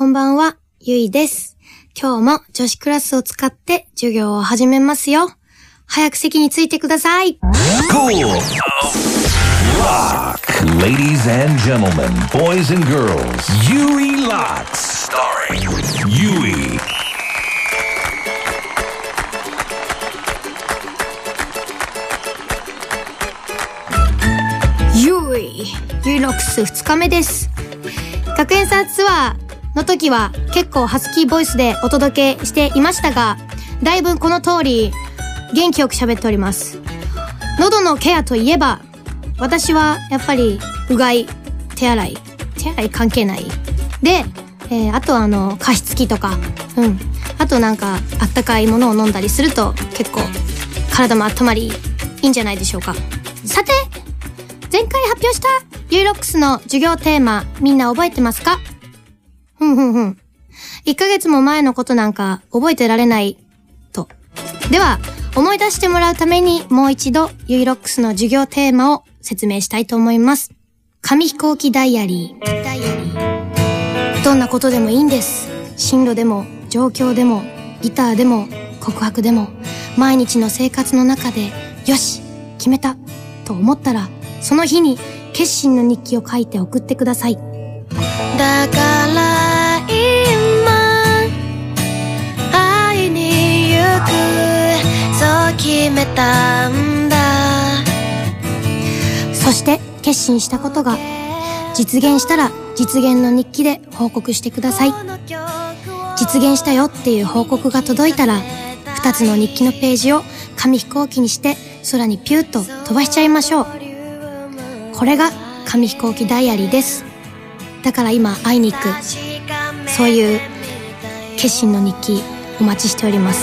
んばんは、ゆいです。今日も女子クラスを使って授業を始めますよ。早く席についてください。 Cool! Rock! Ladies and gentlemen, boys and girls, Yui Locks! Starring Yui! ゆいロックス2日目です。学園祭ツアーの時は結構ハスキーボイスでお届けしていましたが、だいぶこの通り元気よく喋っております。喉のケアといえば、私はやっぱりうがい、手洗い関係ないで、あとは加湿器とか、あとなんかあったかいものを飲んだりすると結構体も温まりいいんじゃないでしょうか。さて、前回発表したユイロックスの授業テーマ、みんな覚えてますか？1ヶ月も前のことなんか覚えてられないと。では、思い出してもらうためにもう一度ユイロックスの授業テーマを説明したいと思います。紙飛行機ダイアリー。どんなことでもいいんです。進路でも、状況でも、ギターでも、告白でも、毎日の生活の中で、よし、決めたと思ったら、その日に決心の日記を書いて送ってください。だから今会いに行く、そう決めたんだ。そして決心したことが実現したら、実現の日記で報告してください。実現したよっていう報告が届いたら、2つの日記のページを紙飛行機にして空にピューッと飛ばしちゃいましょう。これが紙飛行機ダイアリーです。だから今会いに行く、そういう決心の日記お待ちしております。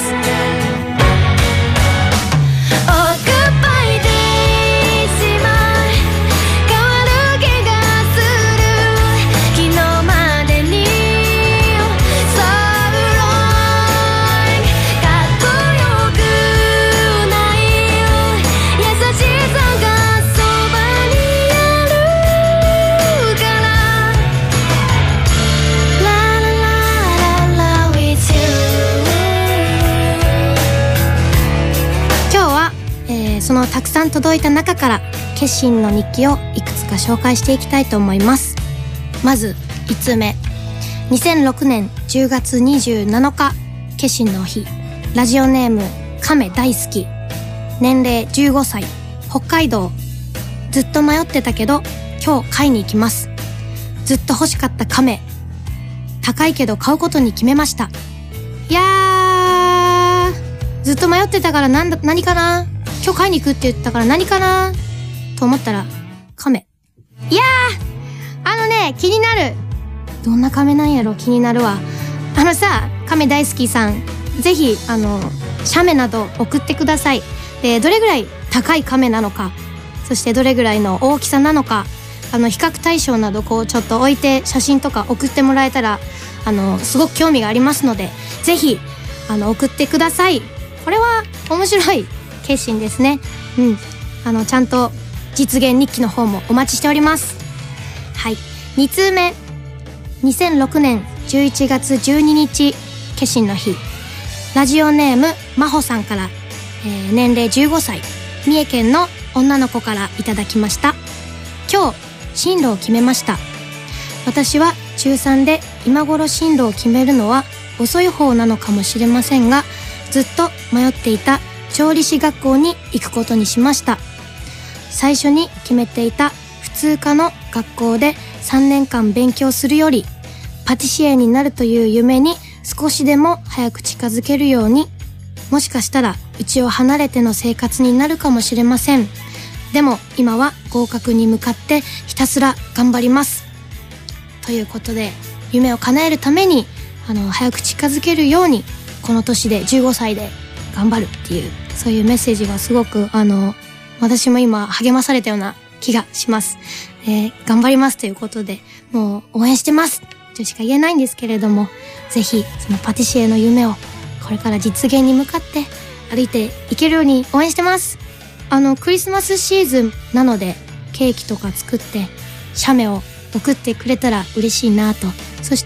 そのたくさん届いた中から決心の日記をいくつか紹介していきたいと思います。まず1通目、2006年10月27日決心の日、ラジオネーム亀大好き、年齢15歳、北海道。ずっと迷ってたけど今日買いに行きます。ずっと欲しかった亀、高いけど買うことに決めました。いやー、ずっと迷ってたから何かな、今日買いに行くって言ったから何かなと思ったら、亀。いやー、気になる。どんな亀なんやろ、気になるわ。亀大好きさん、ぜひ、写メなど送ってください。で、どれぐらい高い亀なのか、そしてどれぐらいの大きさなのか、比較対象などちょっと置いて写真とか送ってもらえたら、すごく興味がありますので、ぜひ、送ってください。これは面白い決心ですね。ちゃんと実現日記の方もお待ちしております。はい。2通目、2006年11月12日決心の日、ラジオネームまほさんから、年齢15歳、三重県の女の子からいただきました。今日進路を決めました。私は中3で今頃進路を決めるのは遅い方なのかもしれませんが、ずっと迷っていた調理師学校に行くことにしました。最初に決めていた普通科の学校で3年間勉強するより、パティシエになるという夢に少しでも早く近づけるように、もしかしたら家を離れての生活になるかもしれません。でも今は合格に向かってひたすら頑張ります。ということで、夢を叶えるために早く近づけるように、この年で15歳で頑張るっていう、そういうメッセージがすごく私も今励まされたような気がします。頑張りますということで、もう応援してますとしか言えないんですけれども、ぜひそのパティシエの夢をこれから実現に向かって歩いていけるように応援してます。クリスマスシーズンなのでケーキとか作って写メを送ってくれたら嬉しいなと。そして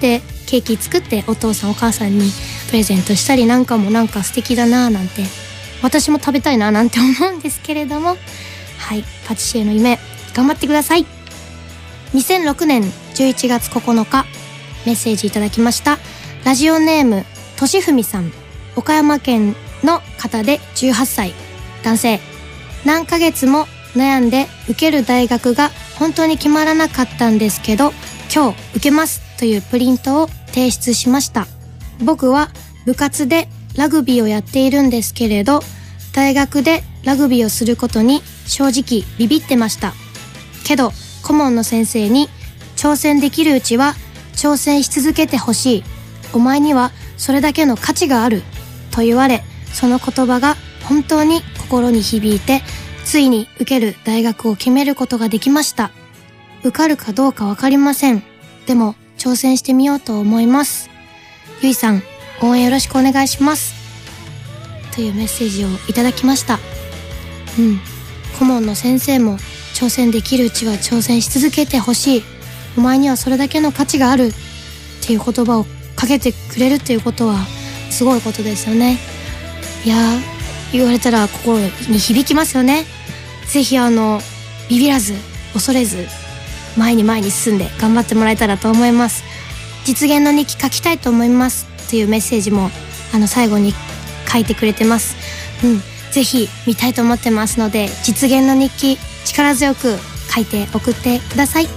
ケーキ作ってお父さんお母さんにプレゼントしたりなんかもなんか素敵だななんて、私も食べたいななんて思うんですけれども、はい、パティシエの夢頑張ってください。2006年11月9日メッセージいただきました。ラジオネームとしふみさん、岡山県の方で18歳男性。何ヶ月も悩んで受ける大学が本当に決まらなかったんですけど、今日受けますというプリントを提出しました。僕は部活でラグビーをやっているんですけれど、大学でラグビーをすることに正直ビビってました。けど顧問の先生に挑戦できるうちは挑戦し続けてほしい、お前にはそれだけの価値があると言われ、その言葉が本当に心に響いて、ついに受ける大学を決めることができました。受かるかどうかわかりません。でも挑戦してみようと思います。ゆいさん、応援よろしくお願いします。というメッセージをいただきました。顧問の先生も挑戦できるうちは挑戦し続けてほしい、お前にはそれだけの価値があるっていう言葉をかけてくれるっていうことはすごいことですよね。いやー、言われたら心に響きますよね。ぜひビビらず恐れず前に進んで頑張ってもらえたらと思います。実現の日記書きたいと思いますっていうメッセージも最後に書いてくれてます。ぜひ見たいと思ってますので、実現の日記力強く書いて送ってください。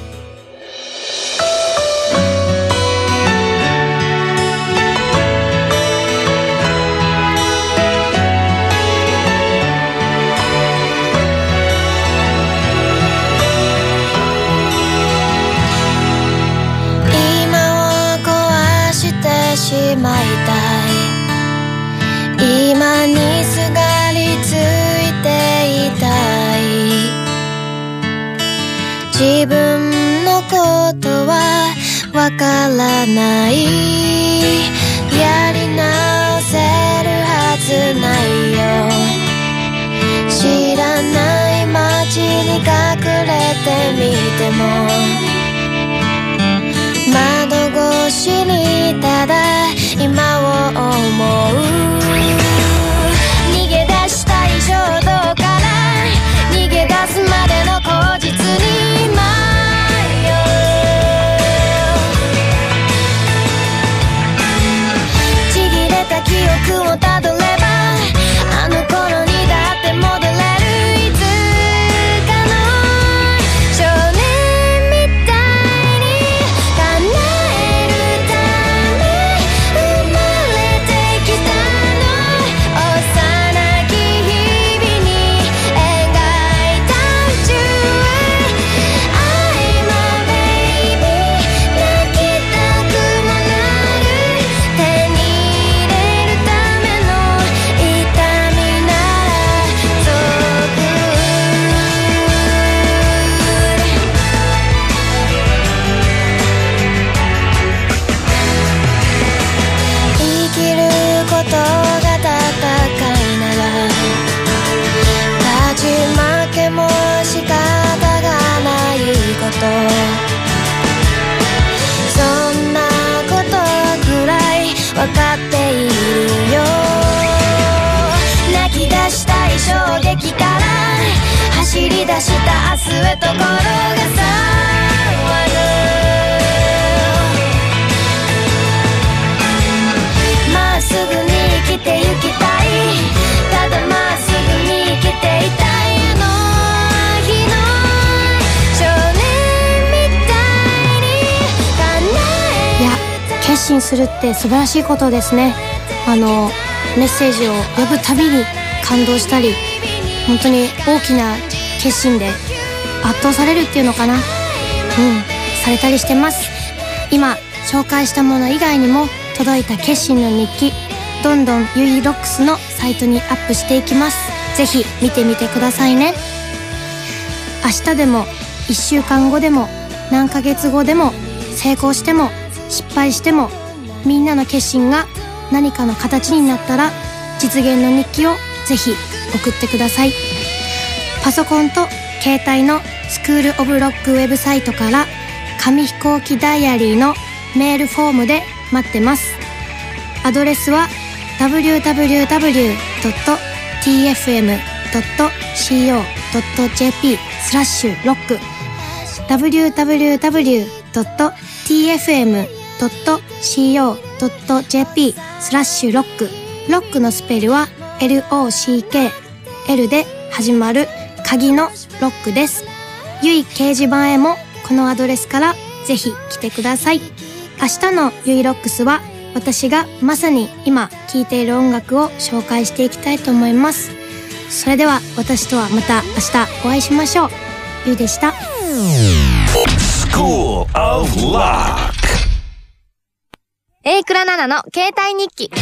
しまいたい、今にすがりついていたい、自分のことはわからない、やり直せるはずないよ、知らない街に隠れてみても、窓越しにただ今を思う、逃げ出したい衝動から逃げ出すまでの口実に迷う、ちぎれた記憶をたどればあの頃にだって戻れる、いつかの少年みたいに叶えるため生まれてきたの、幼き日々に描いた宇宙へ I'm a baby、 泣きたくもなる、手に入れるための痛みなら遠く生きることが戦いなら勝ち負けも仕方がないこと、そんなことくらいわかっているよ、泣き出したい衝撃から走り出した明日へと心が騒ぐ、まっすぐに生きてゆきたい、ただまっすぐに生きていたい、あの日の少年みたいに叶えいや、決心するって素晴らしいことですね。メッセージを呼ぶたびに感動したり、本当に大きな決心で圧倒されるっていうのかな、されたりしてます。今紹介したもの以外にも届いた決心の日記、どんどんゆいロックスのサイトにアップしていきます。ぜひ見てみてくださいね。明日でも1週間後でも何ヶ月後でも、成功しても失敗しても、みんなの決心が何かの形になったら実現の日記をぜひ送ってください。パソコンと携帯のスクールオブロックウェブサイトから紙飛行機ダイアリーのメールフォームで待ってます。アドレスは www.tfm.co.jp/rock www.tfm.co.jp/rock ロックのスペルは LOCK L で始まる鍵のロックです。ゆい掲示板へもこのアドレスからぜひ来てください。明日のゆいロックスは私がまさに今聴いている音楽を紹介していきたいと思います。それでは私とはまた明日お会いしましょう。ゆいでした。 School of Lock。 A 倉奈々の携帯日記。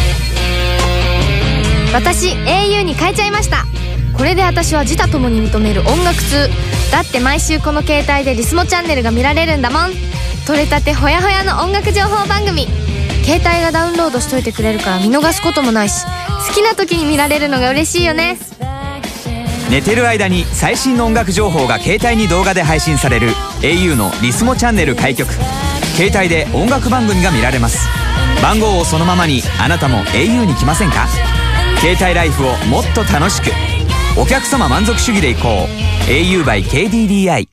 私 au に変えちゃいました。これで私は自他ともに認める音楽通。だって毎週この携帯でリスモチャンネルが見られるんだもん。取れたてほやほやの音楽情報番組。携帯がダウンロードしといてくれるから見逃すこともないし、好きな時に見られるのが嬉しいよね。 寝てる間に最新の音楽情報が携帯に動画で配信される au のリスモチャンネル開局。携帯で音楽番組が見られます。番号をそのままにあなたも au に来ませんか？携帯ライフをもっと楽しく。お客様満足主義でいこう。au by KDDI。